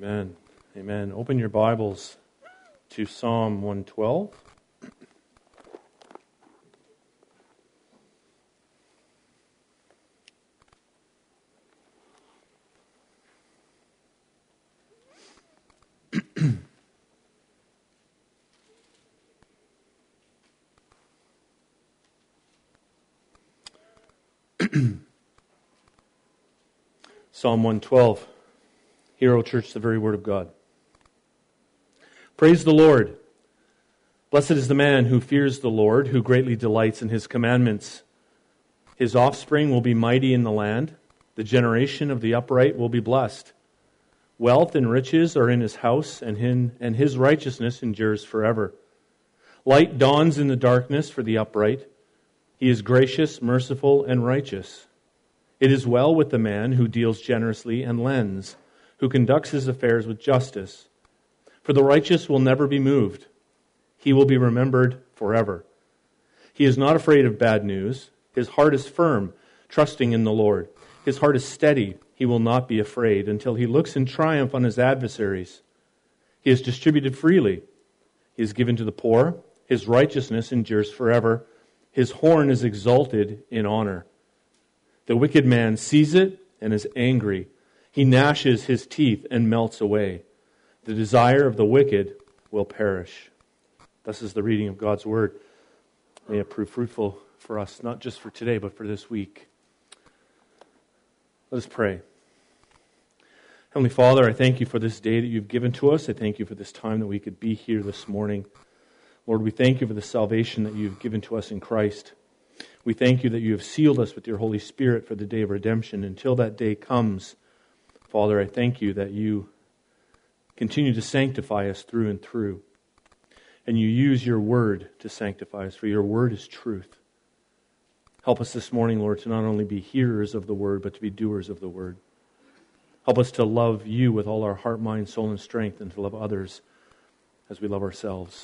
Amen. Amen. Open your Bibles to Psalm 112. Psalm 112. Hear, O church, the very word of God. Praise the Lord. Blessed is the man who fears the Lord, who greatly delights in his commandments. His offspring will be mighty in the land. The generation of the upright will be blessed. Wealth and riches are in his house, and his righteousness endures forever. Light dawns in the darkness for the upright. He is gracious, merciful, and righteous. It is well with the man who deals generously and lends, who conducts his affairs with justice. For the righteous will never be moved. He will be remembered forever. He is not afraid of bad news. His heart is firm, trusting in the Lord. His heart is steady. He will not be afraid until he looks in triumph on his adversaries. He has distributed freely. He is given to the poor. His righteousness endures forever. His horn is exalted in honor. The wicked man sees it and is angry. He gnashes his teeth and melts away. The desire of the wicked will perish. Thus is the reading of God's word. May it prove fruitful for us, not just for today, but for this week. Let us pray. Heavenly Father, I thank you for this day that you've given to us. I thank you for this time that we could be here this morning. Lord, we thank you for the salvation that you've given to us in Christ. We thank you that you have sealed us with your Holy Spirit for the day of redemption. Until that day comes, Father, I thank you that you continue to sanctify us through and through. And you use your word to sanctify us, for your word is truth. Help us this morning, Lord, to not only be hearers of the word, but to be doers of the word. Help us to love you with all our heart, mind, soul, and strength, and to love others as we love ourselves.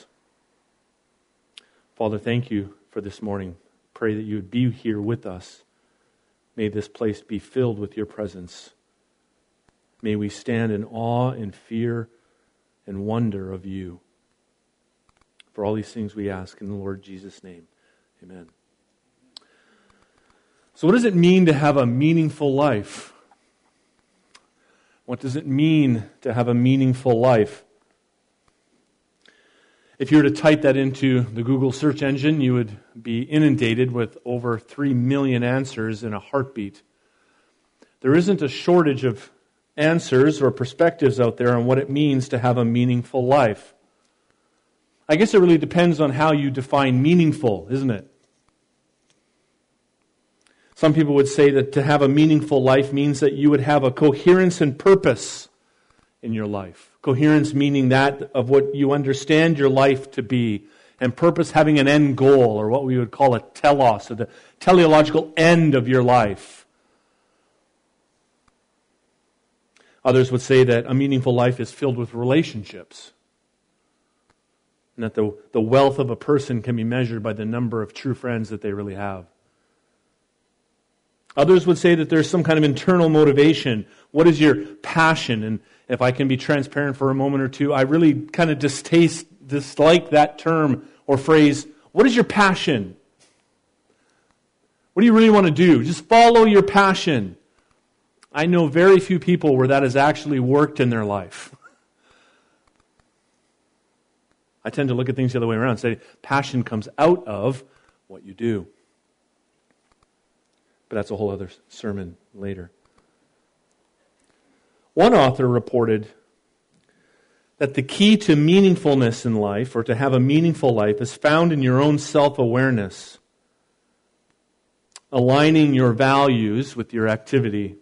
Father, thank you for this morning. Pray that you would be here with us. May this place be filled with your presence. May we stand in awe and fear and wonder of you. For all these things we ask in the Lord Jesus' name. Amen. So what does it mean to have a meaningful life? What does it mean to have a meaningful life? If you were to type that into the Google search engine, you would be inundated with over 3 million answers in a heartbeat. There isn't a shortage of answers or perspectives out there on what it means to have a meaningful life. I guess it really depends on how you define meaningful, isn't it? Some people would say that to have a meaningful life means that you would have a coherence and purpose in your life. Coherence meaning that of what you understand your life to be, and purpose having an end goal, or what we would call a telos, or the teleological end of your life. Others would say that a meaningful life is filled with relationships, and that the wealth of a person can be measured by the number of true friends that they really have. Others would say that there's some kind of internal motivation. What is your passion? And if I can be transparent for a moment or two, I really kind of dislike that term or phrase. What is your passion? What do you really want to do? Just follow your passion. I know very few people where that has actually worked in their life. I tend to look at things the other way around and say, passion comes out of what you do. But that's a whole other sermon later. One author reported that the key to meaningfulness in life, or to have a meaningful life, is found in your own self-awareness, aligning your values with your activity.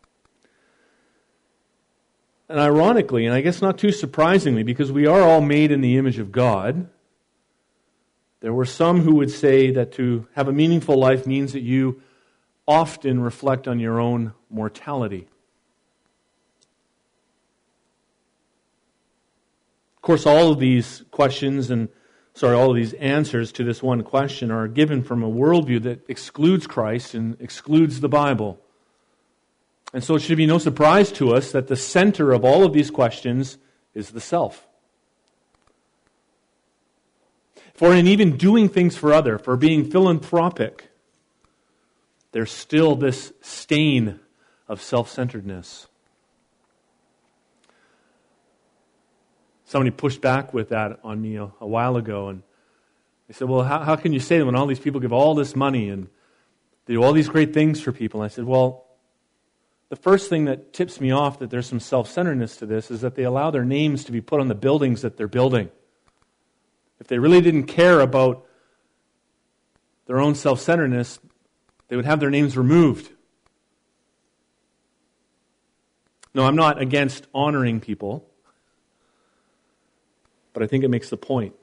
And ironically, and I guess not too surprisingly, because we are all made in the image of God, there were some who would say that to have a meaningful life means that you often reflect on your own mortality. Of course, all of these answers to this one question are given from a worldview that excludes Christ and excludes the Bible. And so it should be no surprise to us that the center of all of these questions is the self. For in even doing things for others, for being philanthropic, there's still this stain of self-centeredness. Somebody pushed back with that on me a while ago, and they said, well, how can you say that when all these people give all this money and they do all these great things for people? And I said, well, the first thing that tips me off that there's some self-centeredness to this is that they allow their names to be put on the buildings that they're building. If they really didn't care about their own self-centeredness, they would have their names removed. No, I'm not against honoring people, but I think it makes the point.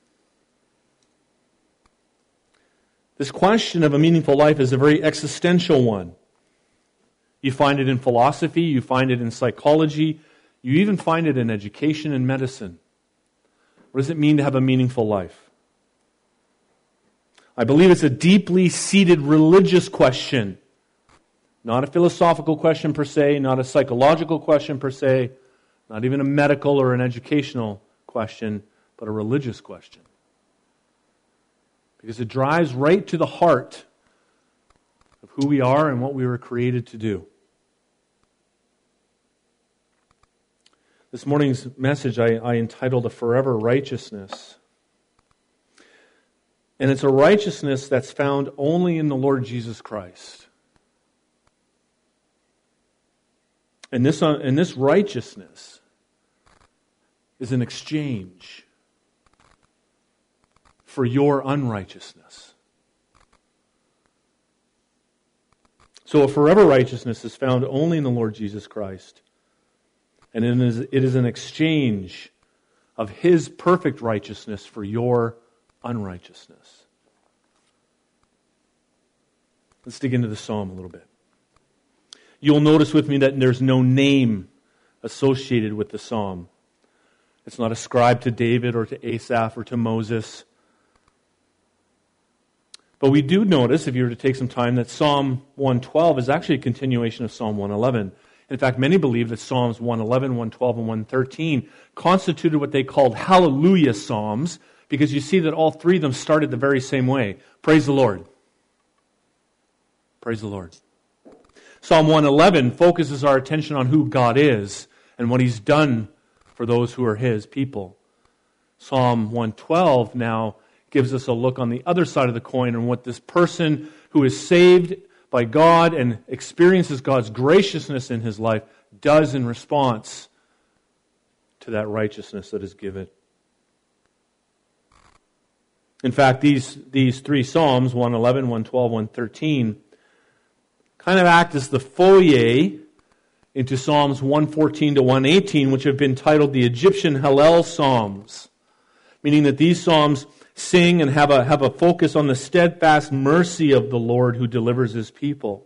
This question of a meaningful life is a very existential one. You find it in philosophy, you find it in psychology, you even find it in education and medicine. What does it mean to have a meaningful life? I believe it's a deeply seated religious question. Not a philosophical question per se, not a psychological question per se, not even a medical or an educational question, but a religious question. Because it drives right to the heart of who we are and what we were created to do. This morning's message I entitled A Forever Righteousness. And it's a righteousness that's found only in the Lord Jesus Christ. And this righteousness is an exchange for your unrighteousness. So a forever righteousness is found only in the Lord Jesus Christ. And it is an exchange of His perfect righteousness for your unrighteousness. Let's dig into the psalm a little bit. You'll notice with me that there's no name associated with the psalm. It's not ascribed to David or to Asaph or to Moses. But we do notice, if you were to take some time, that Psalm 112 is actually a continuation of Psalm 111. In fact, many believe that Psalms 111, 112, and 113 constituted what they called Hallelujah Psalms, because you see that all three of them started the very same way. Praise the Lord. Praise the Lord. Psalm 111 focuses our attention on who God is and what He's done for those who are His people. Psalm 112 now gives us a look on the other side of the coin and what this person who is saved by God and experiences God's graciousness in his life does in response to that righteousness that is given. In fact, these three Psalms, 111, 112, 113, kind of act as the foyer into Psalms 114 to 118, which have been titled the Egyptian Hallel Psalms, meaning that these Psalms sing and have a focus on the steadfast mercy of the Lord who delivers His people.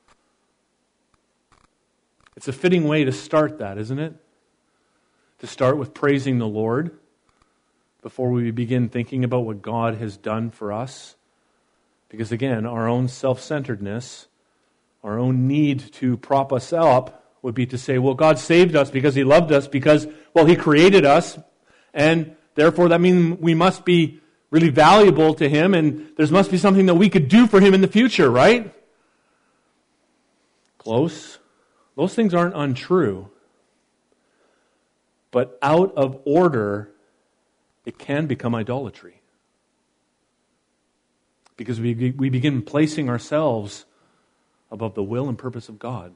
It's a fitting way to start that, isn't it? To start with praising the Lord before we begin thinking about what God has done for us. Because again, our own self-centeredness, our own need to prop us up would be to say, well, God saved us because He loved us, because, well, He created us, and therefore that means we must be really valuable to Him, and there must be something that we could do for Him in the future, right? Close. Those things aren't untrue. But out of order, it can become idolatry. Because we begin placing ourselves above the will and purpose of God.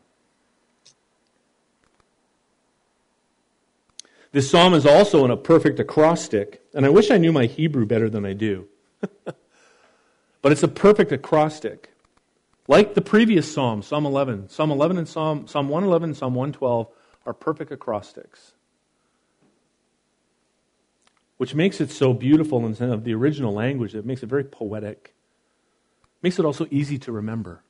This psalm is also in a perfect acrostic, and I wish I knew my Hebrew better than I do. But it's a perfect acrostic. Like the previous psalm, Psalm 11. Psalm 11 and Psalm 111 and Psalm 112 are perfect acrostics. Which makes it so beautiful in the original language. It makes it very poetic. Makes it also easy to remember.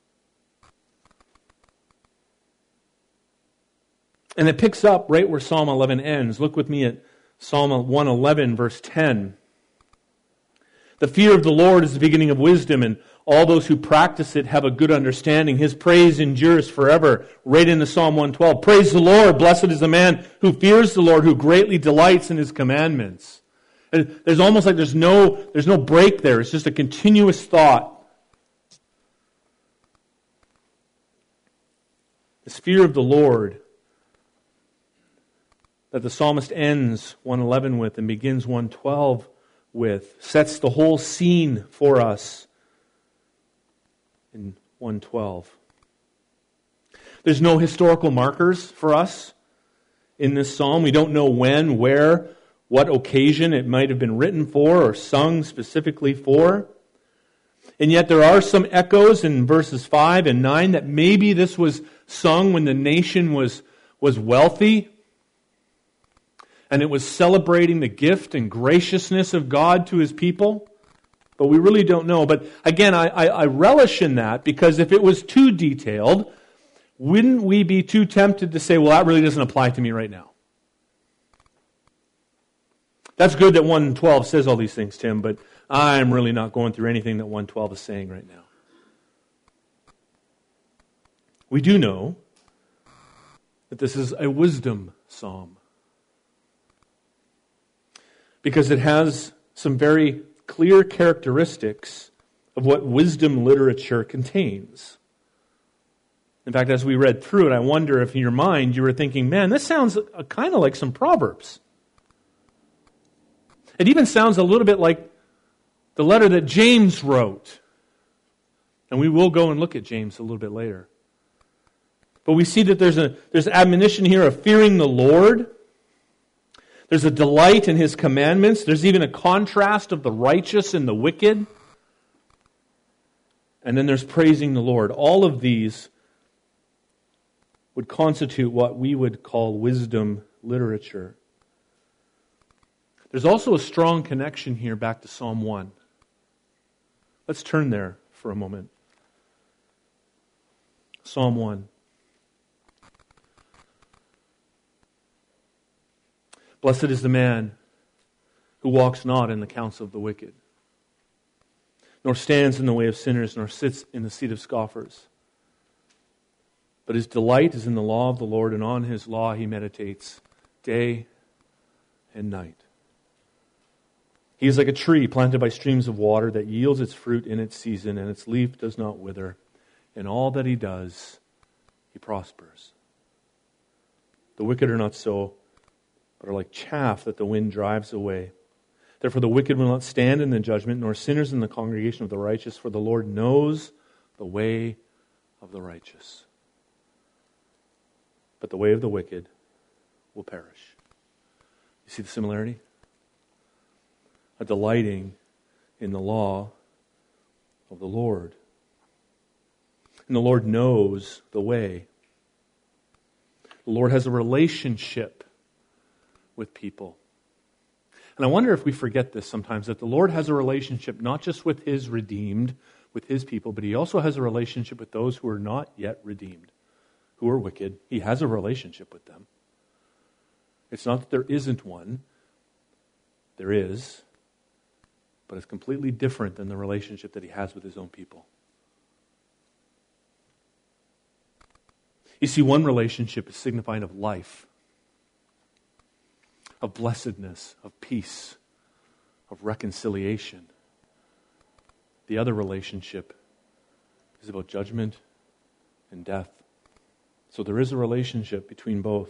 And it picks up right where Psalm 11 ends. Look with me at Psalm 111, verse 10. The fear of the Lord is the beginning of wisdom, and All those who practice it have a good understanding. His praise endures forever. Right into Psalm 112. Praise the Lord. Blessed is the man who fears the Lord, who greatly delights in his commandments. And there's almost like there's no break there. It's just a continuous thought. This fear of the Lord that the psalmist ends 111 with and begins 112 with sets the whole scene for us in 112. There's no historical markers for us in this psalm. We don't know when, where, what occasion it might have been written for or sung specifically for. And yet there are some echoes in verses 5 and 9 that maybe this was sung when the nation was wealthy and it was celebrating the gift and graciousness of God to his people. But we really don't know. But again, I relish in that, because if it was too detailed, wouldn't we be too tempted to say, well, that really doesn't apply to me right now? That's good that 112 says all these things, Tim, but I'm really not going through anything that 112 is saying right now. We do know that this is a wisdom psalm, because it has some very clear characteristics of what wisdom literature contains. In fact, as we read through it, I wonder if in your mind you were thinking, man, this sounds kind of like some Proverbs. It even sounds a little bit like the letter that James wrote. And we will go and look at James a little bit later. But we see that there's admonition here of fearing the Lord. There's a delight in his commandments. There's even a contrast of the righteous and the wicked. And then there's praising the Lord. All of these would constitute what we would call wisdom literature. There's also a strong connection here back to Psalm 1. Let's turn there for a moment. Psalm 1. Blessed is the man who walks not in the counsel of the wicked, nor stands in the way of sinners, nor sits in the seat of scoffers. But his delight is in the law of the Lord, and on his law he meditates day and night. He is like a tree planted by streams of water that yields its fruit in its season, and its leaf does not wither. In all that he does, he prospers. The wicked are not so, but are like chaff that the wind drives away. Therefore the wicked will not stand in the judgment, nor sinners in the congregation of the righteous, for the Lord knows the way of the righteous. But the way of the wicked will perish. You see the similarity? A delighting in the law of the Lord. And the Lord knows the way. The Lord has a relationship with people. And I wonder if we forget this sometimes, that the Lord has a relationship not just with his redeemed, with his people, but he also has a relationship with those who are not yet redeemed, who are wicked. He has a relationship with them. It's not that there isn't one. There is. But it's completely different than the relationship that he has with his own people. You see, one relationship is signifying of life, of blessedness, of peace, of reconciliation. The other relationship is about judgment and death. So there is a relationship between both.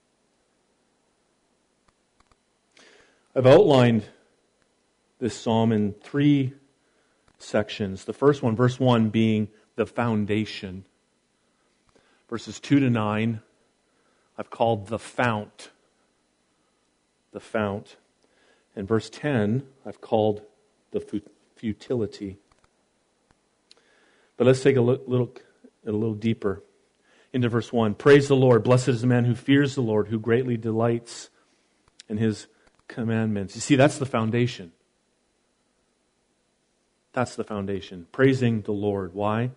I've outlined this psalm in 3 sections. The first one, verse 1, being the foundation. Verses 2 to 9, I've called the fount. The fount. And verse 10, I've called the futility. But let's take a look a little deeper into verse 1. Praise the Lord. Blessed is the man who fears the Lord, who greatly delights in his commandments. You see, that's the foundation. That's the foundation. Praising the Lord. Why?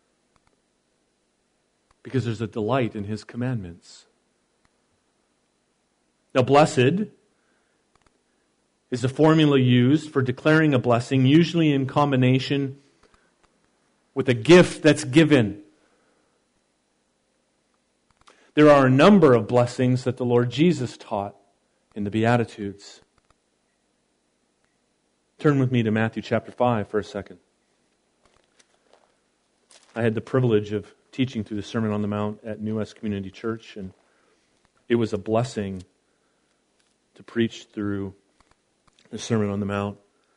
Because there's a delight in his commandments. Now, blessed is the formula used for declaring a blessing, usually in combination with a gift that's given. There are a number of blessings that the Lord Jesus taught in the Beatitudes. Turn with me to Matthew chapter 5 for a second. I had the privilege of teaching through the Sermon on the Mount at New West Community Church, and it was a blessing to preach through the Sermon on the Mount.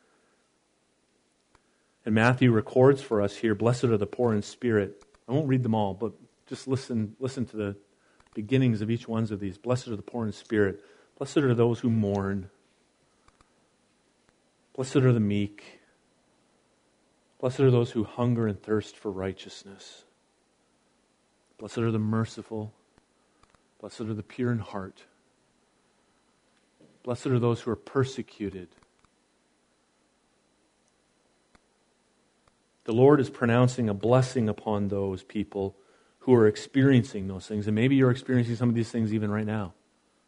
And Matthew records for us here, blessed are the poor in spirit. I won't read them all, but just listen to the beginnings of each one of these. Blessed are the poor in spirit. Blessed are those who mourn. Blessed are the meek. Blessed are those who hunger and thirst for righteousness. Blessed are the merciful. Blessed are the pure in heart. Blessed are those who are persecuted. The Lord is pronouncing a blessing upon those people who are experiencing those things. And maybe you're experiencing some of these things even right now.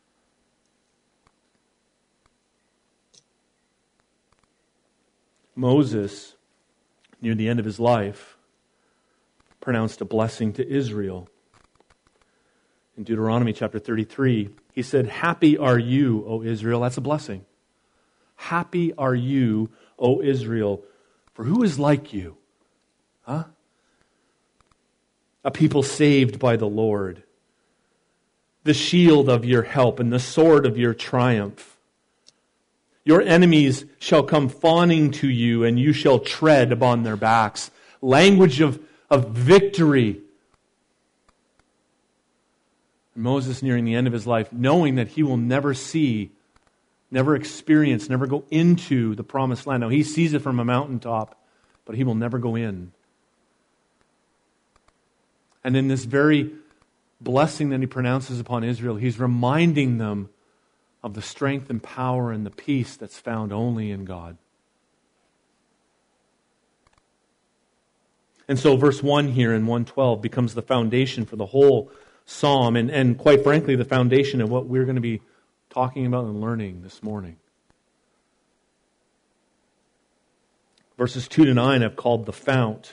Moses, near the end of his life, pronounced a blessing to Israel. In Deuteronomy chapter 33, he said, "Happy are you, O Israel." That's a blessing. "Happy are you, O Israel, for who is like you?" Huh? A people saved by the Lord. The shield of your help and the sword of your triumph. Your enemies shall come fawning to you, and you shall tread upon their backs. Language of victory. And Moses, nearing the end of his life, knowing that he will never see, never experience, never go into the promised land. Now, he sees it from a mountaintop, but he will never go in. And in this very blessing that he pronounces upon Israel, he's reminding them of the strength and power and the peace that's found only in God. And so verse 1 here in 112 becomes the foundation for the whole psalm, and quite frankly, the foundation of what we're going to be talking about and learning this morning. Verses 2 to 9 I've called the fount.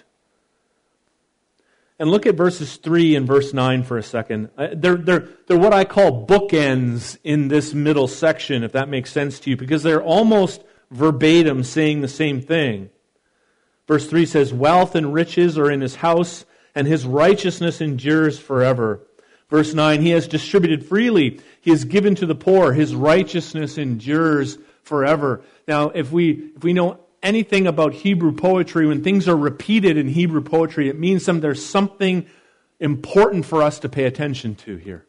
And look at verses 3 and verse 9 for a second. They're what I call bookends in this middle section, if that makes sense to you, because they're almost verbatim saying the same thing. Verse 3 says, "Wealth and riches are in his house, and his righteousness endures forever." Verse 9, "He has distributed freely. He has given to the poor. His righteousness endures forever." Now, if we know anything about Hebrew poetry, when things are repeated in Hebrew poetry, it means there's something important for us to pay attention to here.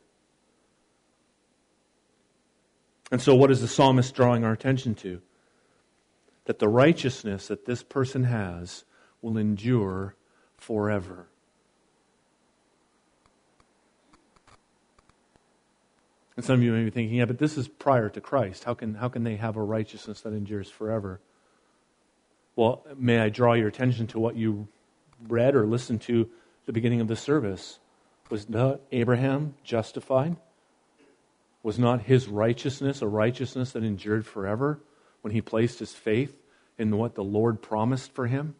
And so what is the psalmist drawing our attention to? That the righteousness that this person has will endure forever. And some of you may be thinking, yeah, but this is prior to Christ. How can they have a righteousness that endures forever? Well, may I draw your attention to what you read or listened to at the beginning of the service? Was not Abraham justified? Was not his righteousness a righteousness that endured forever when he placed his faith in what the Lord promised for him?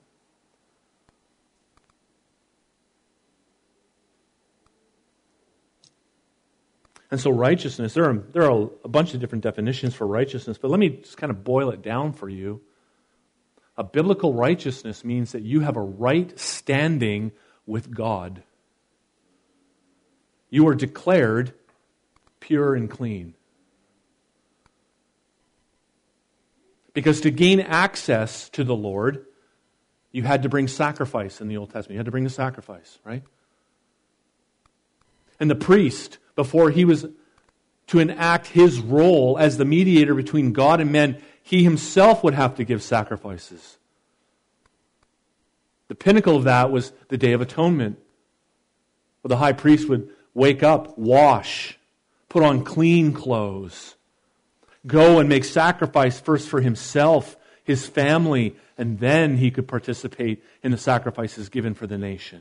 And so righteousness, there are a bunch of different definitions for righteousness, but let me just kind of boil it down for you. A biblical righteousness means that you have a right standing with God. You are declared pure and clean. Because to gain access to the Lord, you had to bring sacrifice in the Old Testament. You had to bring the sacrifice, right? And the priest, before he was to enact his role as the mediator between God and men, he himself would have to give sacrifices. The pinnacle of that was the Day of Atonement, where the high priest would wake up, wash, put on clean clothes, go and make sacrifice first for himself, his family, and then he could participate in the sacrifices given for the nation.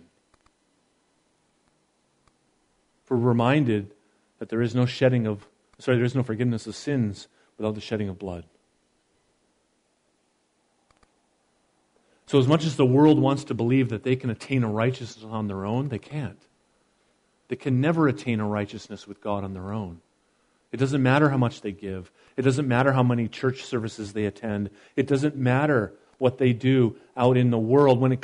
We're reminded that there is no forgiveness of sins without the shedding of blood. So as much as the world wants to believe that they can attain a righteousness on their own, they can't. They can never attain a righteousness with God on their own. It doesn't matter how much they give. It doesn't matter how many church services they attend. It doesn't matter what they do out in the world when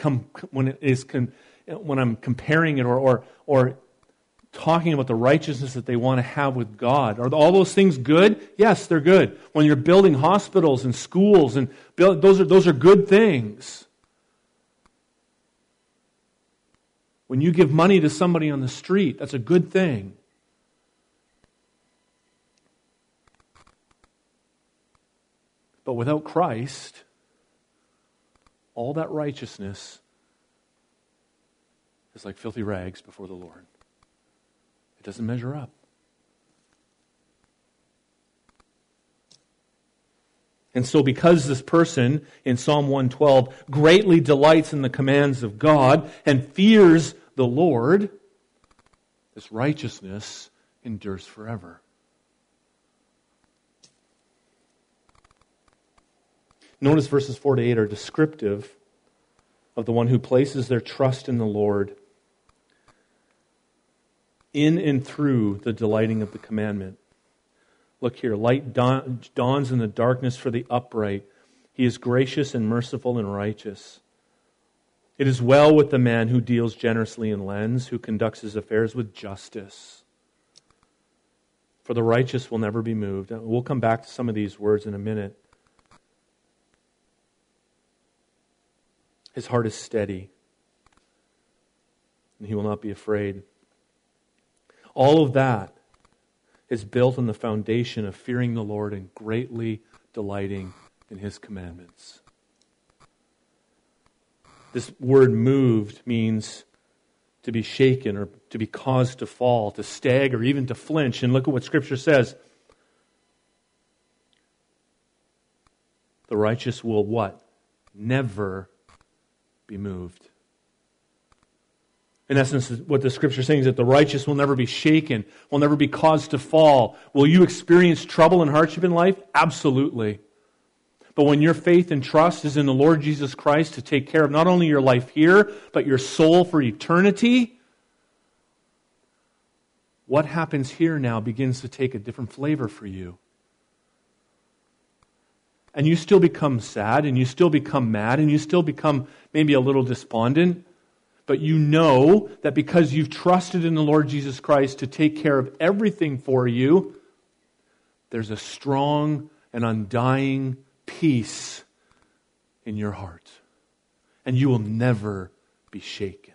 I'm comparing it or talking about the righteousness that they want to have with God. Are all those things good? Yes, they're good. When you're building hospitals and schools, and those are good things. When you give money to somebody on the street, that's a good thing. But without Christ, all that righteousness is like filthy rags before the Lord. It doesn't measure up. And so because this person in Psalm 112 greatly delights in the commands of God and fears the Lord, this righteousness endures forever. Notice verses 4 to 8 are descriptive of the one who places their trust in the Lord in and through the delighting of the commandment. Look here, light dawns in the darkness for the upright. He is gracious and merciful and righteous. It is well with the man who deals generously and lends, who conducts his affairs with justice. For the righteous will never be moved. We'll come back to some of these words in a minute. His heart is steady, and he will not be afraid. All of that is built on the foundation of fearing the Lord and greatly delighting in His commandments. This word moved means to be shaken or to be caused to fall, to stagger, even to flinch. And look at what Scripture says. The righteous will what? Never be moved. In essence, what the Scripture is saying is that the righteous will never be shaken, will never be caused to fall. Will you experience trouble and hardship in life? Absolutely. But when your faith and trust is in the Lord Jesus Christ to take care of not only your life here, but your soul for eternity, what happens here now begins to take a different flavor for you. And you still become sad, and you still become mad, and you still become maybe a little despondent. But you know that because you've trusted in the Lord Jesus Christ to take care of everything for you, there's a strong and undying peace in your heart. And you will never be shaken.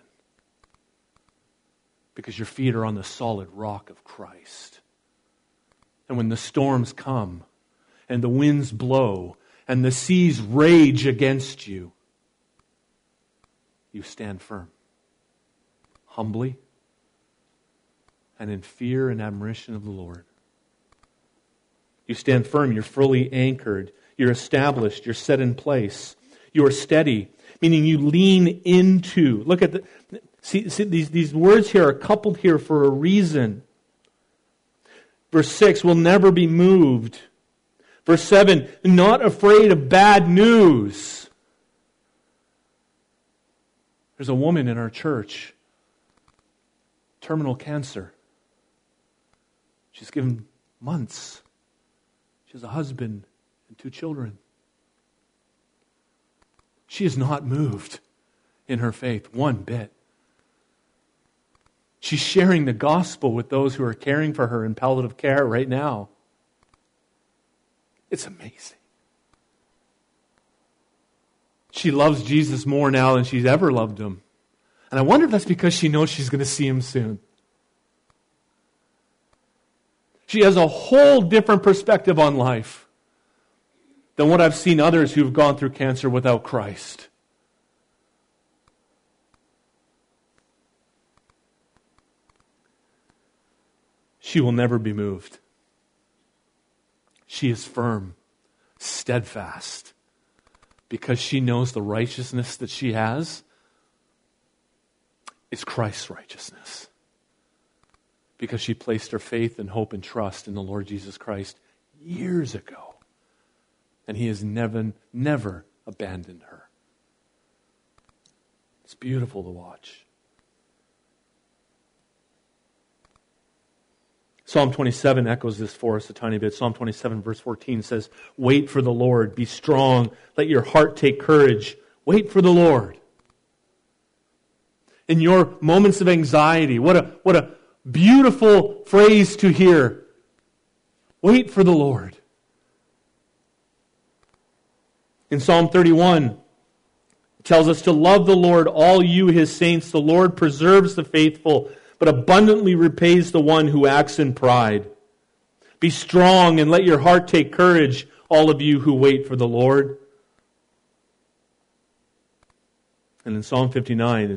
Because your feet are on the solid rock of Christ. And when the storms come, and the winds blow, and the seas rage against you, you stand firm. Humbly and in fear and admiration of the Lord. You stand firm, you're fully anchored, you're established, you're set in place, you are steady, meaning you lean into. Look at these words here are coupled here for a reason. Verse 6, will never be moved. Verse 7, not afraid of bad news. There's a woman in our church, terminal cancer. She's given months. She has a husband and 2 children. She is not moved in her faith one bit. She's sharing the gospel with those who are caring for her in palliative care right now. It's amazing. She loves Jesus more now than she's ever loved Him. And I wonder if that's because she knows she's going to see Him soon. She has a whole different perspective on life than what I've seen others who've gone through cancer without Christ. She will never be moved. She is firm, steadfast, because she knows the righteousness that she has is Christ's righteousness. Because she placed her faith and hope and trust in the Lord Jesus Christ years ago. And He has never abandoned her. It's beautiful to watch. Psalm 27 echoes this for us a tiny bit. Psalm 27 verse 14 says, wait for the Lord, be strong, let your heart take courage. Wait for the Lord. In your moments of anxiety, what a beautiful phrase to hear. Wait for the Lord. In Psalm 31, it tells us to love the Lord, all you His saints. The Lord preserves the faithful, but abundantly repays the one who acts in pride. Be strong and let your heart take courage, all of you who wait for the Lord. And in Psalm 59,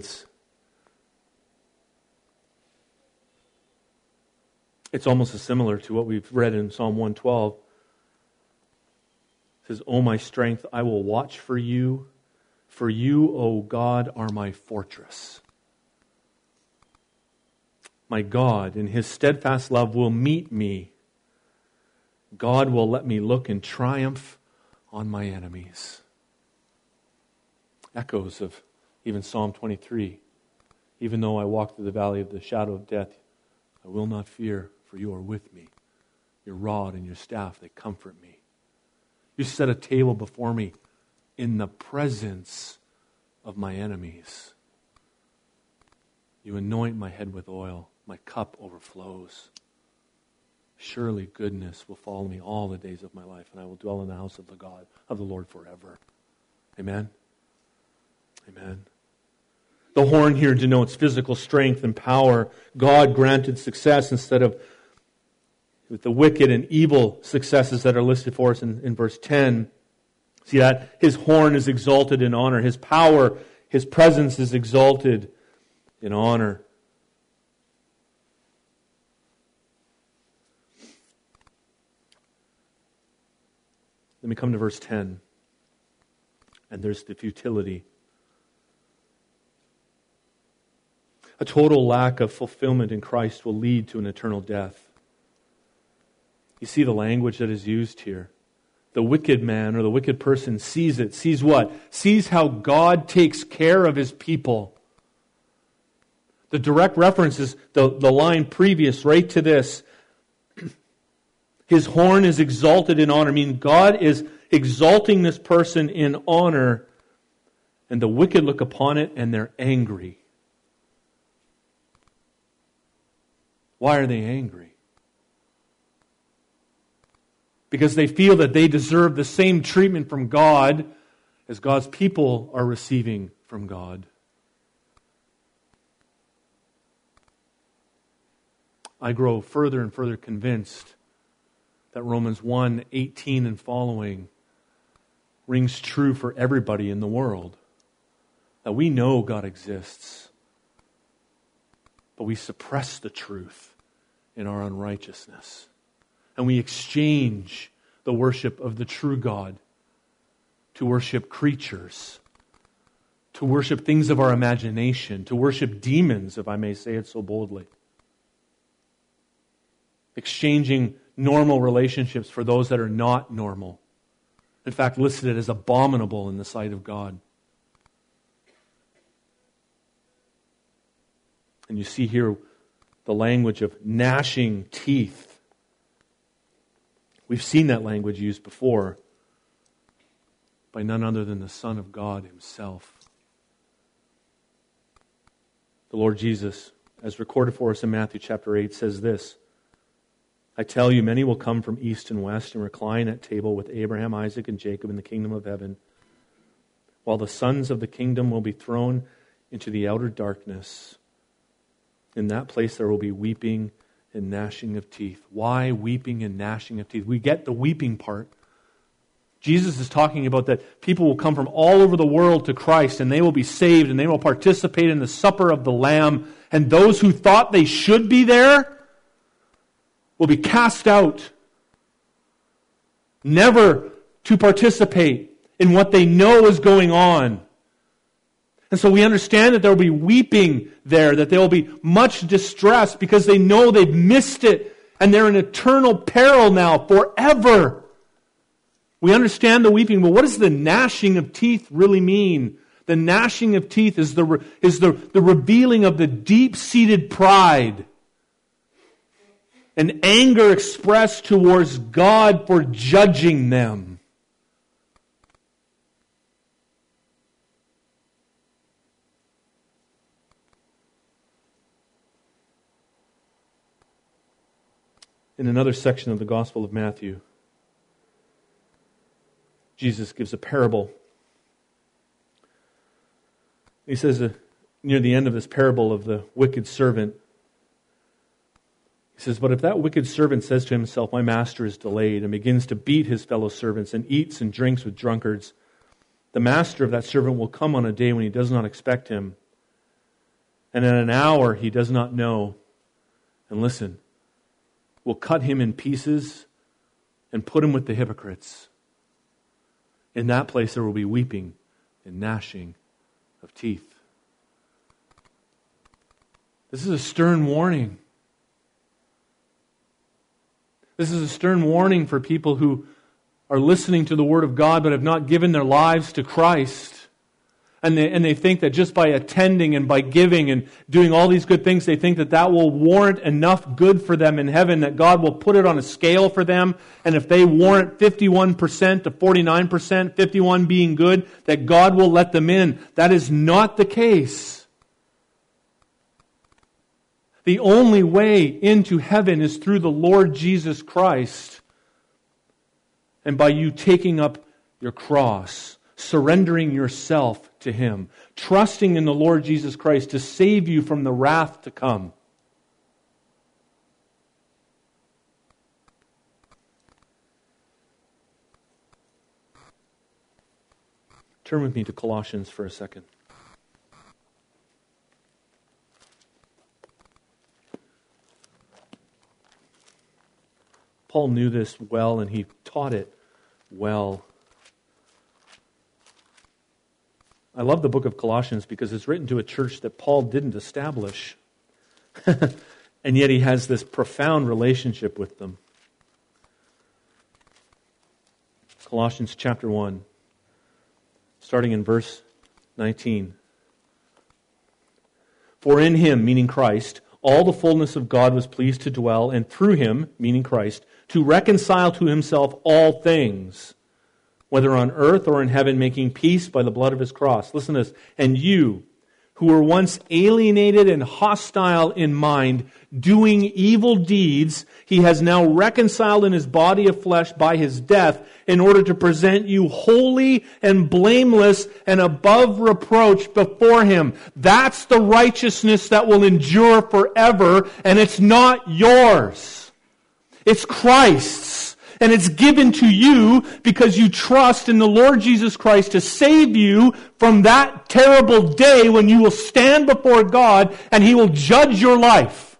it's almost as similar to what we've read in Psalm 112. It says, O my strength, I will watch for you, O God, are my fortress. My God, in His steadfast love, will meet me. God will let me look in triumph on my enemies. Echoes of even Psalm 23. Even though I walk through the valley of the shadow of death, I will not fear, for you are with me. Your rod and your staff, they comfort me. You set a table before me in the presence of my enemies. You anoint my head with oil. My cup overflows. Surely goodness will follow me all the days of my life, and I will dwell in the house of the Lord forever. Amen? Amen. The horn here denotes physical strength and power. God granted success instead of with the wicked and evil successes that are listed for us in verse 10. See that? His horn is exalted in honor. His power, His presence is exalted in honor. Let me come to verse 10. And there's the futility. A total lack of fulfillment in Christ will lead to an eternal death. You see the language that is used here. The wicked man or the wicked person sees it. Sees what? Sees how God takes care of His people. The direct reference is the line previous right to this. His horn is exalted in honor. I mean, God is exalting this person in honor, and the wicked look upon it and they're angry. Why are they angry? Because they feel that they deserve the same treatment from God as God's people are receiving from God. I grow further and further convinced that Romans 1:18 and following rings true for everybody in the world. That we know God exists, but we suppress the truth in our unrighteousness. And we exchange the worship of the true God to worship creatures, to worship things of our imagination, to worship demons, if I may say it so boldly. Exchanging normal relationships for those that are not normal. In fact, listed as abominable in the sight of God. And you see here the language of gnashing teeth. We've seen that language used before by none other than the Son of God Himself. The Lord Jesus, as recorded for us in Matthew chapter 8, says this, I tell you, many will come from east and west and recline at table with Abraham, Isaac, and Jacob in the kingdom of heaven, while the sons of the kingdom will be thrown into the outer darkness. In that place there will be weeping and gnashing of teeth. Why weeping and gnashing of teeth? We get the weeping part. Jesus is talking about that people will come from all over the world to Christ and they will be saved and they will participate in the supper of the Lamb. And those who thought they should be there will be cast out, never to participate in what they know is going on. And so we understand that there will be weeping there, that there will be much distress because they know they've missed it and they're in eternal peril now forever. We understand the weeping, but what does the gnashing of teeth really mean? The gnashing of teeth is the revealing of the deep-seated pride and anger expressed towards God for judging them. In another section of the Gospel of Matthew, Jesus gives a parable. He says near the end of this parable of the wicked servant, he says, "But if that wicked servant says to himself, 'My master is delayed,' and begins to beat his fellow servants and eats and drinks with drunkards, the master of that servant will come on a day when he does not expect him, and at an hour he does not know, and listen, will cut him in pieces and put him with the hypocrites. In that place there will be weeping and gnashing of teeth." This is a stern warning. This is a stern warning for people who are listening to the Word of God but have not given their lives to Christ. And they think that just by attending and by giving and doing all these good things, they think that that will warrant enough good for them in heaven, that God will put it on a scale for them. And if they warrant 51% to 49%, 51 being good, that God will let them in. That is not the case. The only way into heaven is through the Lord Jesus Christ. And by you taking up your cross, surrendering yourself to Him, trusting in the Lord Jesus Christ to save you from the wrath to come. Turn with me to Colossians for a second. Paul knew this well and he taught it well. I love the book of Colossians because it's written to a church that Paul didn't establish. And yet he has this profound relationship with them. Colossians chapter 1, starting in verse 19. "For in Him," meaning Christ, "all the fullness of God was pleased to dwell, and through Him," meaning Christ, "to reconcile to Himself all things, whether on earth or in heaven, making peace by the blood of His cross." Listen to this. "And you, who were once alienated and hostile in mind, doing evil deeds, He has now reconciled in His body of flesh by His death, in order to present you holy and blameless and above reproach before Him." That's the righteousness that will endure forever, and it's not yours. It's Christ's. And it's given to you because you trust in the Lord Jesus Christ to save you from that terrible day when you will stand before God and He will judge your life.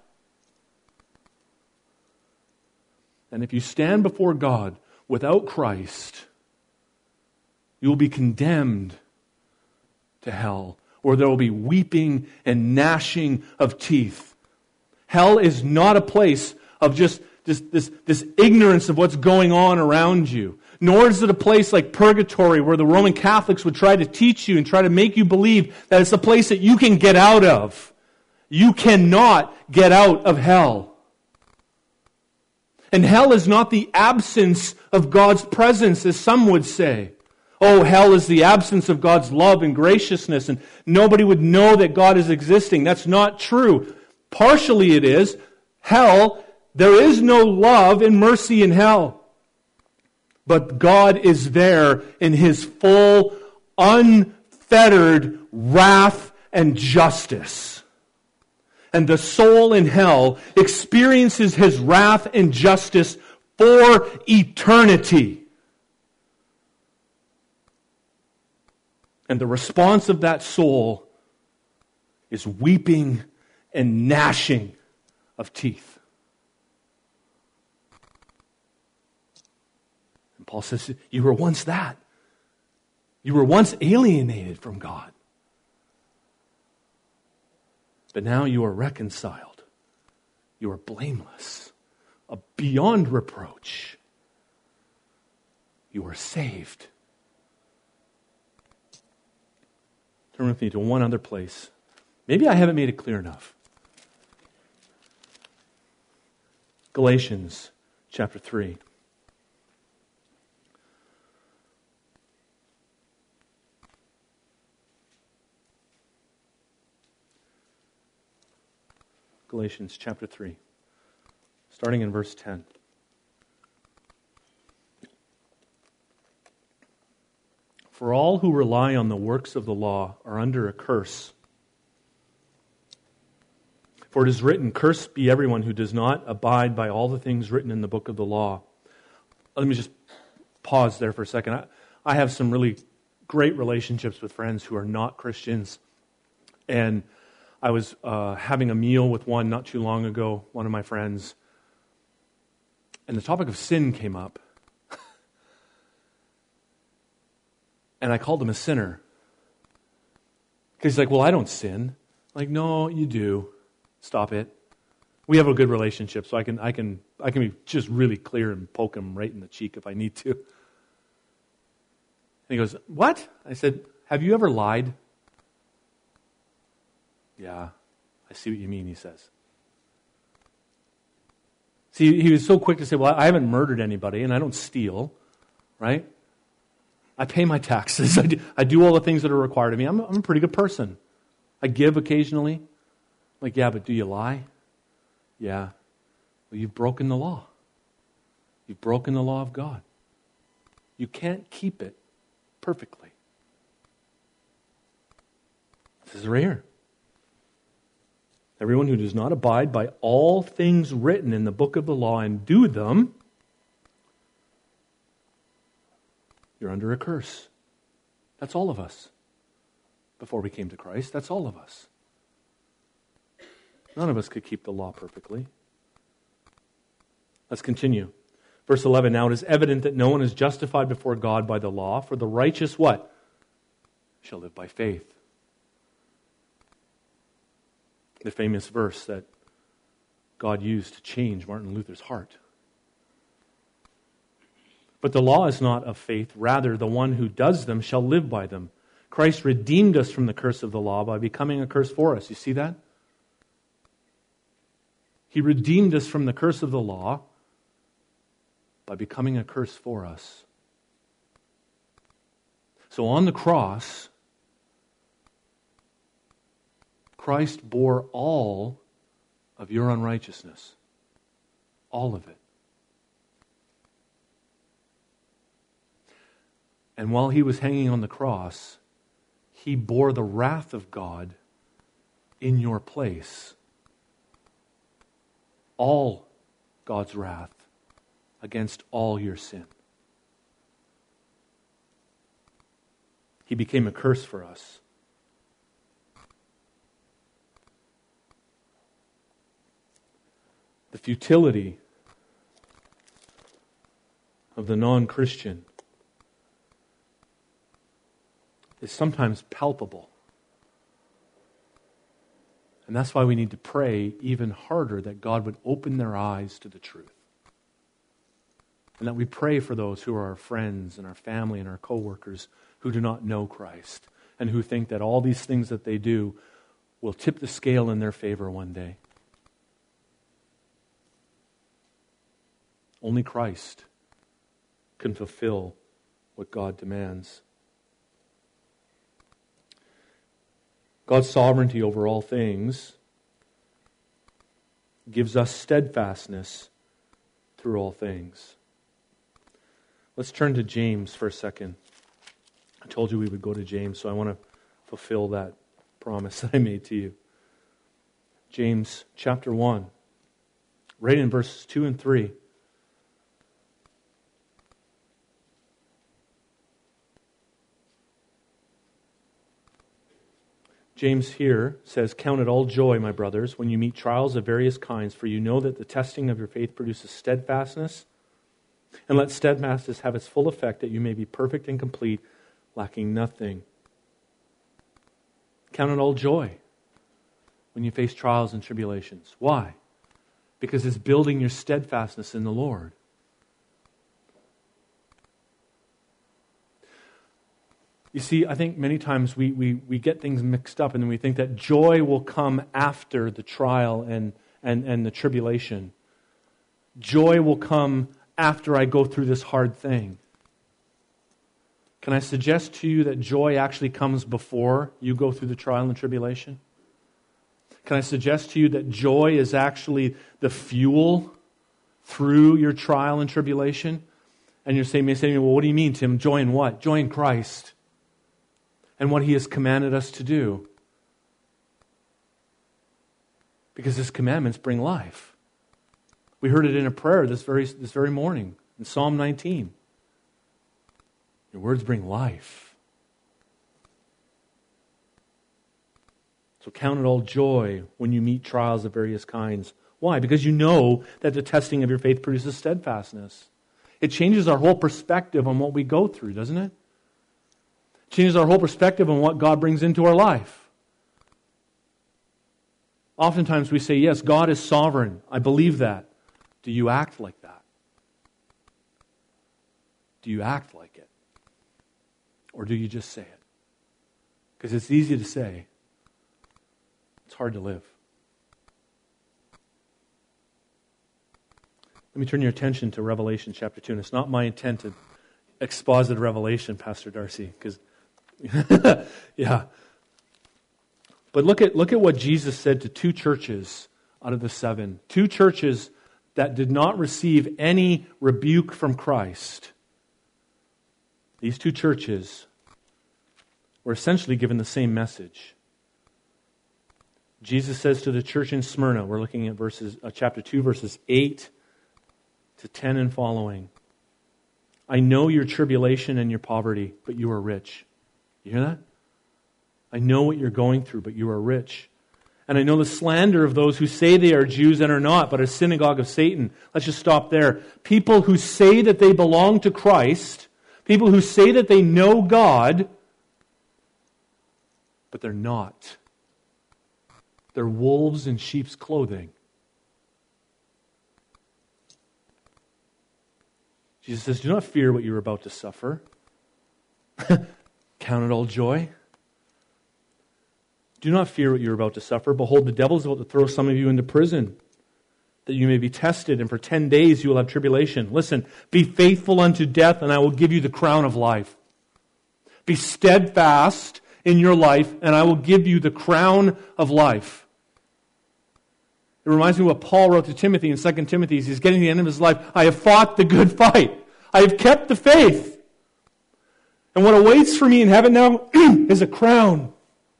And if you stand before God without Christ, you will be condemned to hell, where there will be weeping and gnashing of teeth. Hell is not a place of just this ignorance of what's going on around you. Nor is it a place like purgatory where the Roman Catholics would try to teach you and try to make you believe that it's a place that you can get out of. You cannot get out of hell. And hell is not the absence of God's presence, as some would say. Oh, hell is the absence of God's love and graciousness, and nobody would know that God is existing. That's not true. Partially it is. Hell, there is no love and mercy in hell. But God is there in His full, unfettered wrath and justice. And the soul in hell experiences His wrath and justice for eternity. And the response of that soul is weeping and gnashing of teeth. Paul says, you were once that. You were once alienated from God. But now you are reconciled. You are blameless, beyond reproach. You are saved. Turn with me to one other place. Maybe I haven't made it clear enough. Galatians chapter 3. Galatians chapter 3, starting in verse 10. For all who rely on the works of the law are under a curse. For it is written, "Cursed be everyone who does not abide by all the things written in the book of the law." Let me just pause there for a second. I have some really great relationships with friends who are not Christians. And I was having a meal with one not too long ago, one of my friends, and the topic of sin came up. And I called him a sinner. Because he's like, well, I don't sin. I'm like, no, you do. Stop it. We have a good relationship, so I can be just really clear and poke him right in the cheek if I need to. And he goes, what? I said, have you ever lied? Yeah, I see what you mean, he says. See, he was so quick to say, well, I haven't murdered anybody, and I don't steal, right? I pay my taxes. I do all the things that are required of me. I'm a pretty good person. I give occasionally. Like, yeah, but do you lie? Yeah. Well, you've broken the law. You've broken the law of God. You can't keep it perfectly. This is right here. Everyone who does not abide by all things written in the book of the law and do them, you're under a curse. That's all of us. Before we came to Christ, that's all of us. None of us could keep the law perfectly. Let's continue. Verse 11, now it is evident that no one is justified before God by the law, for the righteous what? Shall live by faith. The famous verse that God used to change Martin Luther's heart. But the law is not of faith. Rather, the one who does them shall live by them. Christ redeemed us from the curse of the law by becoming a curse for us. You see that? He redeemed us from the curse of the law by becoming a curse for us. So on the cross, Christ bore all of your unrighteousness. All of it. And while he was hanging on the cross, he bore the wrath of God in your place. All God's wrath against all your sin. He became a curse for us. The futility of the non-Christian is sometimes palpable. And that's why we need to pray even harder that God would open their eyes to the truth. And that we pray for those who are our friends and our family and our co-workers who do not know Christ and who think that all these things that they do will tip the scale in their favor one day. Only Christ can fulfill what God demands. God's sovereignty over all things gives us steadfastness through all things. Let's turn to James for a second. I told you we would go to James, so I want to fulfill that promise that I made to you. James chapter 1, right in verses 2 and 3. James here says, count it all joy, my brothers, when you meet trials of various kinds, for you know that the testing of your faith produces steadfastness. And let steadfastness have its full effect, that you may be perfect and complete, lacking nothing. Count it all joy when you face trials and tribulations. Why? Because it's building your steadfastness in the You see, I think many times we get things mixed up, and then we think that joy will come after the trial and the tribulation. Joy will come after I go through this hard thing. Can I suggest to you that joy actually comes before you go through the trial and tribulation? Can I suggest to you that joy is actually the fuel through your trial and tribulation? And you're saying, well, what do you mean, Tim? Joy in what? Joy in Christ and what He has commanded us to do. Because His commandments bring life. We heard it in a prayer this very morning in Psalm 19. Your words bring life. So count it all joy when you meet trials of various kinds. Why? Because you know that the testing of your faith produces steadfastness. It changes our whole perspective on what we go through, doesn't it? It changes our whole perspective on what God brings into our life. Oftentimes we say, yes, God is sovereign. I believe that. Do you act like that? Do you act like it? Or do you just say it? Because it's easy to say. It's hard to live. Let me turn your attention to Revelation chapter 2. And it's not my intent to exposit Revelation, Pastor Darcy, because yeah. But look at what Jesus said to 2 churches out of the 7. 2 churches that did not receive any rebuke from Christ. These 2 churches were essentially given the same message. Jesus says to the church in Smyrna, we're looking at chapter 2, verses 8 to 10 and following. I know your tribulation and your poverty, but you are rich. You hear that? I know what you're going through, but you are rich. And I know the slander of those who say they are Jews and are not, but a synagogue of Satan. Let's just stop there. People who say that they belong to Christ, people who say that they know God, but they're not. They're wolves in sheep's clothing. Jesus says, do not fear what you're about to suffer. Count it all joy. Do not fear what you're about to suffer. Behold, the devil is about to throw some of you into prison, that you may be tested, and for 10 days you will have tribulation. Listen, be faithful unto death, and I will give you the crown of life. Be steadfast in your life, and I will give you the crown of life. It reminds me of what Paul wrote to Timothy in 2 Timothy. He's getting to the end of his life. I have fought the good fight. I have kept the faith. And what awaits for me in heaven now is a crown.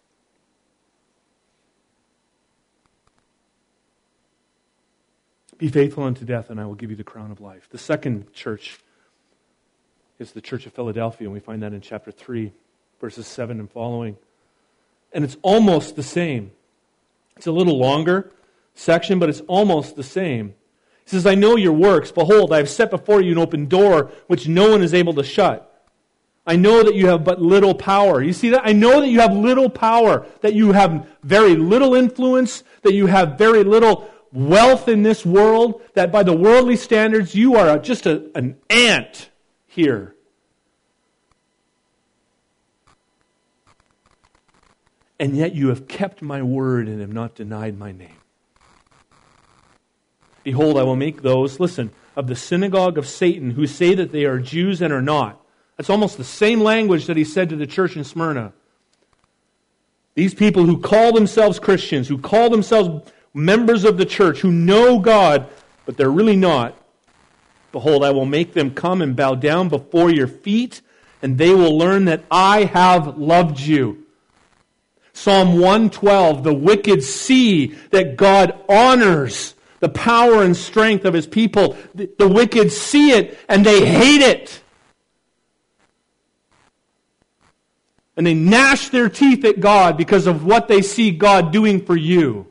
Be faithful unto death, and I will give you the crown of life. The second church is the church of Philadelphia, and we find that in chapter 3, verses 7 and following. And it's almost the same. It's a little longer section, but it's almost the same. He says, I know your works. Behold, I have set before you an open door, which no one is able to shut. I know that you have but little power. You see that? I know that you have little power, that you have very little influence, that you have very little wealth in this world, that by the worldly standards you are just an ant here. And yet you have kept my word and have not denied my name. Behold, I will make those, listen, of the synagogue of Satan who say that they are Jews and are not. That's almost the same language that he said to the church in Smyrna. These people who call themselves Christians, who call themselves members of the church, who know God, but they're really not. Behold, I will make them come and bow down before your feet, and they will learn that I have loved you. Psalm 112, the wicked see that God honors the power and strength of His people. The wicked see it and they hate it. And they gnash their teeth at God because of what they see God doing for you.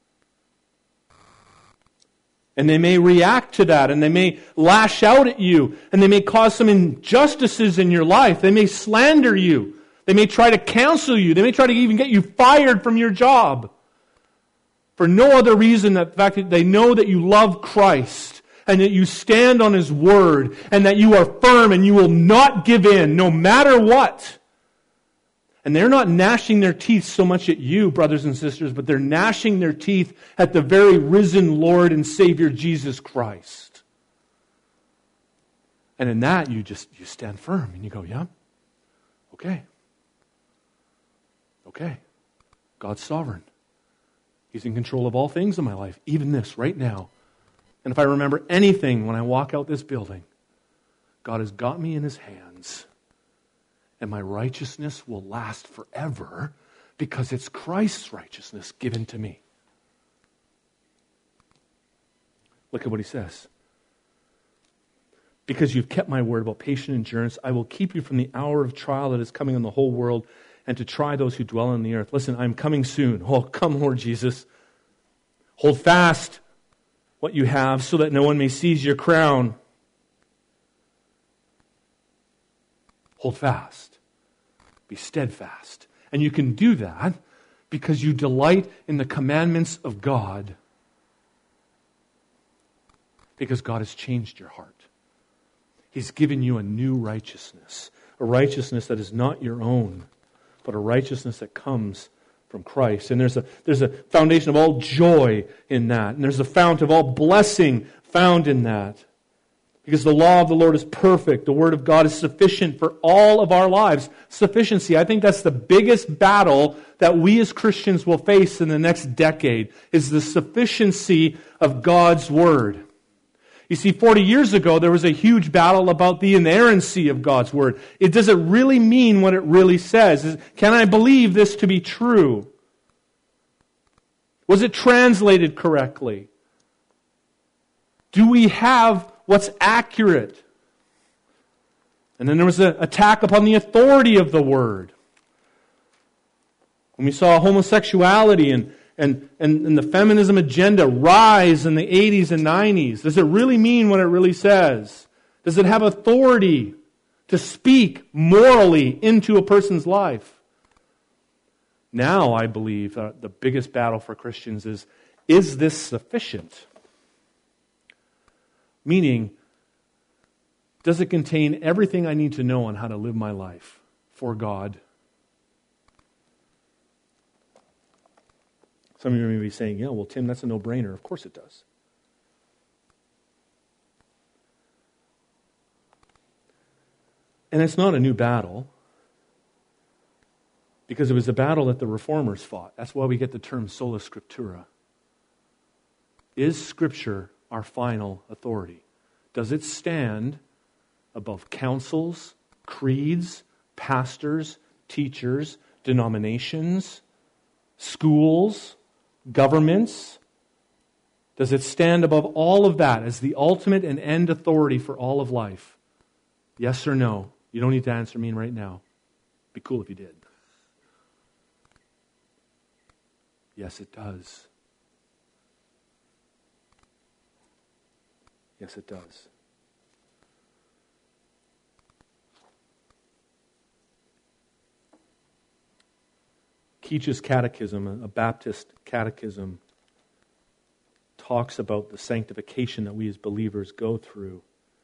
And they may react to that, and they may lash out at you, and they may cause some injustices in your life. They may slander you. They may try to counsel you. They may try to even get you fired from your job. For no other reason than the fact that they know that you love Christ, and that you stand on His word, and that you are firm and you will not give in no matter what. And they're not gnashing their teeth so much at you, brothers and sisters, but they're gnashing their teeth at the very risen Lord and Savior, Jesus Christ. And in that, you stand firm and you go, yeah, okay. Okay. God's sovereign. He's in control of all things in my life, even this right now. And if I remember anything when I walk out this building, God has got me in His hands. And my righteousness will last forever because it's Christ's righteousness given to me. Look at what He says. Because you've kept my word about patient endurance, I will keep you from the hour of trial that is coming on the whole world and to try those who dwell on the earth. Listen, I'm coming soon. Oh, come, Lord Jesus. Hold fast what you have so that no one may seize your crown. Hold fast. Be steadfast. And you can do that because you delight in the commandments of God. Because God has changed your heart. He's given you a new righteousness. A righteousness that is not your own, but a righteousness that comes from Christ. And there's a foundation of all joy in that. And there's a fount of all blessing found in that. Because the law of the Lord is perfect. The Word of God is sufficient for all of our lives. Sufficiency. I think that's the biggest battle that we as Christians will face in the next decade, is the sufficiency of God's Word. You see, 40 years ago, there was a huge battle about the inerrancy of God's Word. Does it really mean what it really says? Can I believe this to be true? Was it translated correctly? Do we have what's accurate? And then there was an attack upon the authority of the Word. When we saw homosexuality and the feminism agenda rise in the 80s and 90s, does it really mean what it really says? Does it have authority to speak morally into a person's life? Now, I believe the biggest battle for Christians is this sufficient? Meaning, does it contain everything I need to know on how to live my life for God? Some of you may be saying, yeah, well, Tim, that's a no-brainer. Of course it does. And it's not a new battle, because it was a battle that the Reformers fought. That's why we get the term sola scriptura. Is Scripture our final authority? Does it stand above councils, creeds, pastors, teachers, denominations, schools, governments? Does it stand above all of that as the ultimate and end authority for all of life? Yes or no? You don't need to answer me right now. It'd be cool if you did. Yes, it does. Yes, it does. Keach's Catechism, a Baptist catechism, talks about the sanctification that we as believers go through.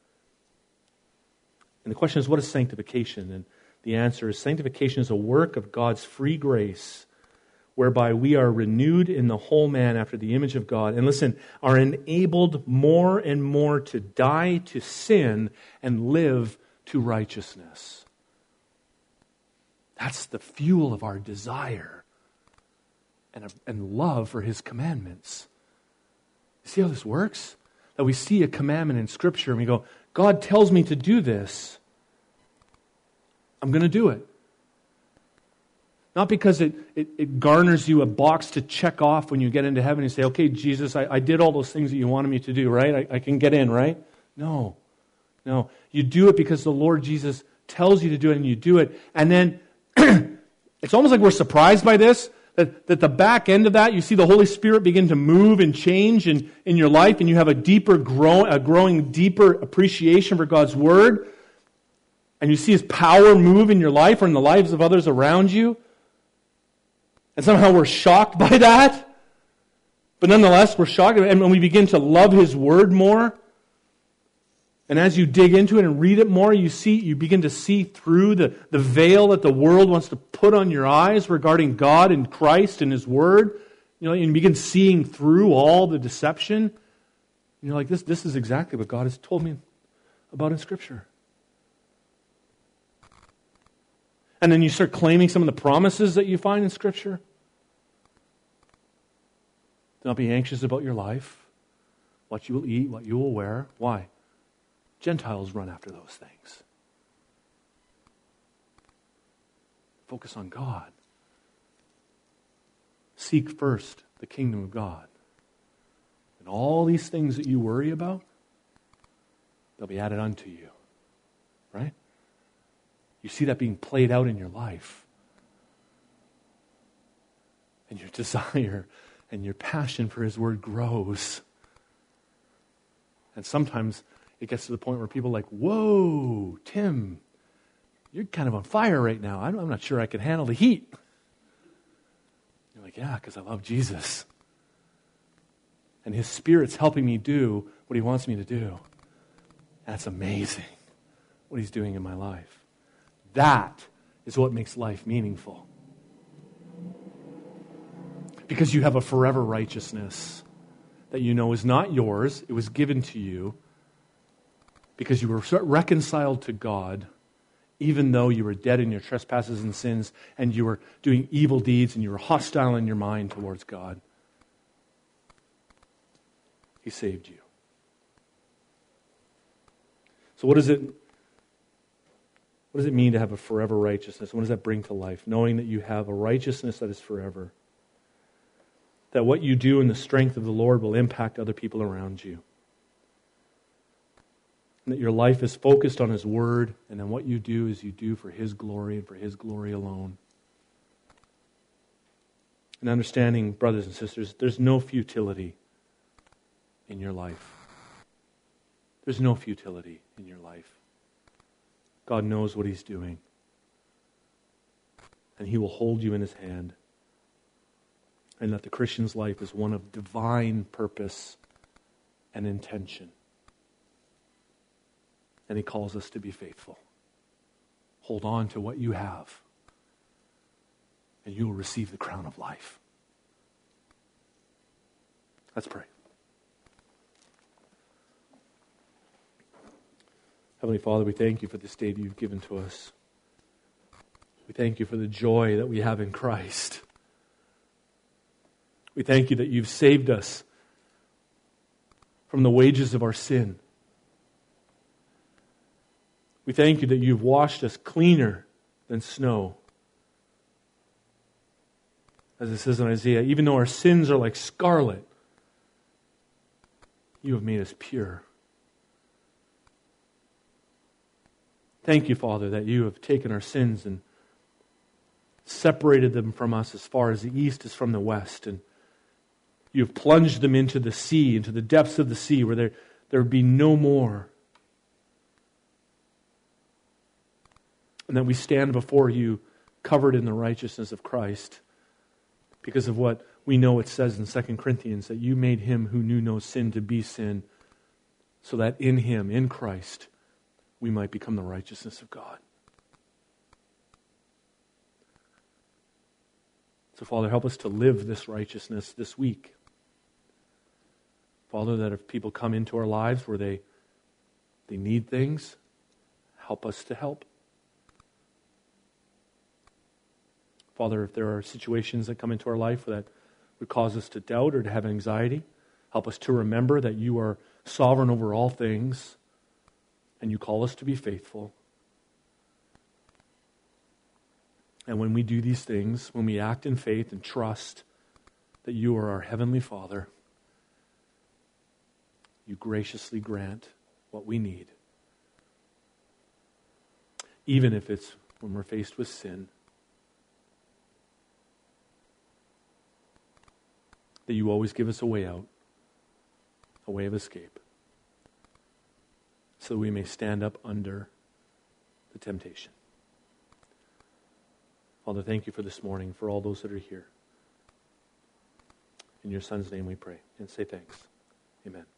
And the question is, what is sanctification? And the answer is, sanctification is a work of God's free grace, whereby we are renewed in the whole man after the image of God. And listen, are enabled more and more to die to sin and live to righteousness. That's the fuel of our desire and love for His commandments. You see how this works? That we see a commandment in Scripture and we go, God tells me to do this. I'm going to do it. Not because it garners you a box to check off when you get into heaven and say, okay, Jesus, I did all those things that you wanted me to do, right? I can get in, right? No. You do it because the Lord Jesus tells you to do it, and you do it. And then it's almost like we're surprised by this, that the back end of that, you see the Holy Spirit begin to move and change in your life, and you have a growing deeper appreciation for God's Word, and you see His power move in your life or in the lives of others around you. And somehow we're shocked by that. But nonetheless, we're shocked, and when we begin to love His Word more, And as you dig into it and read it more, you begin to see through the veil that the world wants to put on your eyes regarding God and Christ and His Word. And you begin seeing through all the deception. And you're like, this is exactly what God has told me about in Scripture. And then you start claiming some of the promises that you find in Scripture. Do not be anxious about your life, what you will eat, what you will wear. Why? Gentiles run after those things. Focus on God. Seek first the kingdom of God. And all these things that you worry about, they'll be added unto you. Right? You see that being played out in your life. And your desire and your passion for His Word grows. And sometimes it gets to the point where people are like, whoa, Tim, you're kind of on fire right now. I'm not sure I can handle the heat. You're like, yeah, because I love Jesus. And His Spirit's helping me do what He wants me to do. That's amazing, what He's doing in my life. That is what makes life meaningful. Because you have a forever righteousness that you know is not yours. It was given to you because you were reconciled to God, even though you were dead in your trespasses and sins, and you were doing evil deeds, and you were hostile in your mind towards God. He saved you. So what does it mean to have a forever righteousness? What does that bring to life? Knowing that you have a righteousness that is forever. That what you do in the strength of the Lord will impact other people around you. And that your life is focused on His Word, and then what you do is you do for His glory and for His glory alone. And understanding, brothers and sisters, there's no futility in your life. There's no futility in your life. God knows what He's doing. And He will hold you in His hand. And that the Christian's life is one of divine purpose and intention. And He calls us to be faithful. Hold on to what you have, and you will receive the crown of life. Let's pray. Heavenly Father, we thank You for this day that You've given to us. We thank You for the joy that we have in Christ. We thank You that You've saved us from the wages of our sin. We thank You that You've washed us cleaner than snow. As it says in Isaiah, even though our sins are like scarlet, You have made us pure. Thank You, Father, that You have taken our sins and separated them from us as far as the east is from the west, and You have plunged them into the sea, into the depths of the sea, where there would be no more. And that we stand before You covered in the righteousness of Christ because of what we know it says in 2 Corinthians, that You made Him who knew no sin to be sin, so that in Him, in Christ, we might become the righteousness of God. So, Father, help us to live this righteousness this week. Father, that if people come into our lives where they need things, help us to help. Father, if there are situations that come into our life that would cause us to doubt or to have anxiety, help us to remember that You are sovereign over all things and You call us to be faithful. And when we do these things, when we act in faith and trust that You are our Heavenly Father, You graciously grant what we need. Even if it's when we're faced with sin. That You always give us a way out, a way of escape, so we may stand up under the temptation. Father, thank You for this morning, for all those that are here. In Your Son's name we pray and say thanks. Amen.